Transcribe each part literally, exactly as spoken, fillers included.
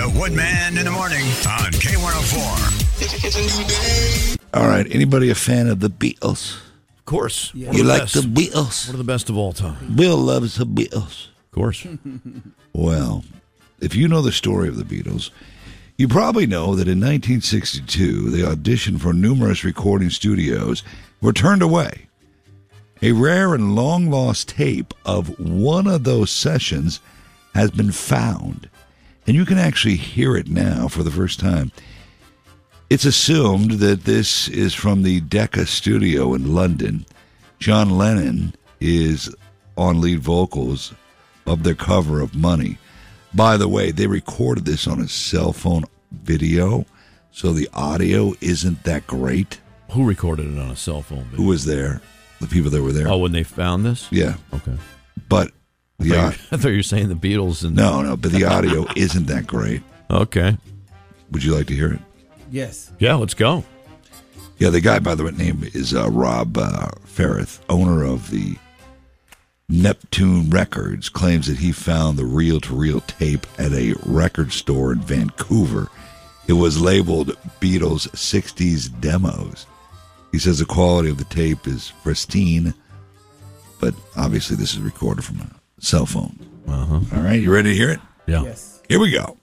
The Woodman in the Morning on K one oh four. It's a new day. All right. Anybody a fan of the Beatles? Of course. Yeah. You the like best. the Beatles? One of the best of all time. Bill loves the Beatles. Of course. Well, if you know the story of the Beatles, you probably know that in nineteen sixty-two, they auditioned for numerous recording studios, were turned away. A rare and long-lost tape of one of those sessions has been found, and you can actually hear it now for the first time. It's assumed that this is from the Decca studio in London. John Lennon is on lead vocals of their cover of Money. By the way, they recorded this on a cell phone video, so the audio isn't that great. Who recorded it on a cell phone video? Who was there? The people that were there. Oh, when they found this? Yeah. Okay. But the I thought, I thought you were saying the Beatles. And no, no, but the audio isn't that great. Okay. Would you like to hear it? Yes. Yeah, let's go. Yeah, the guy, by the way, name is uh, Rob uh, Ferrith, owner of the Neptune Records, claims that he found the reel-to-reel tape at a record store in Vancouver. It was labeled Beatles sixties Demos. He says the quality of the tape is pristine, but obviously this is recorded from a cell phone. Uh-huh. All right, you ready to hear it? Yeah. Yes. Here we go.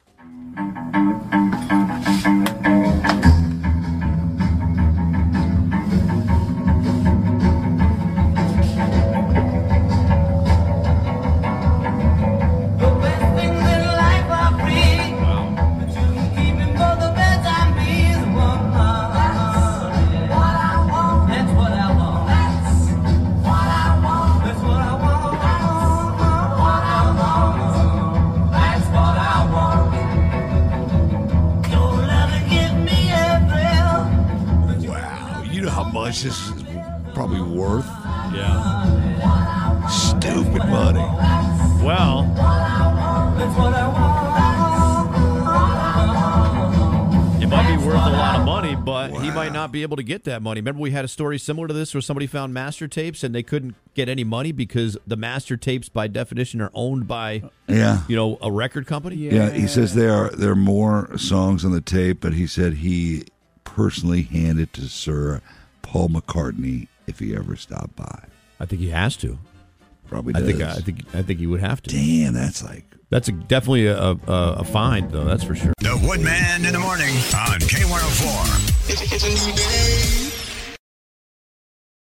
This is probably worth Yeah. stupid money. Well, it might be worth a lot of money, but wow. he might not be able to get that money. Remember we had a story similar to this where somebody found master tapes and they couldn't get any money because the master tapes by definition are owned by yeah. you know, a record company? Yeah, yeah he says there are there are more songs on the tape, but he said he personally handed it to Sir Paul McCartney if he ever stopped by. I think he has to. Probably does. I think I think I think he would have to. Damn, that's like that's a, definitely a, a a find though. That's for sure. The Woodman in the Morning on K one oh four. It's, it's a new day.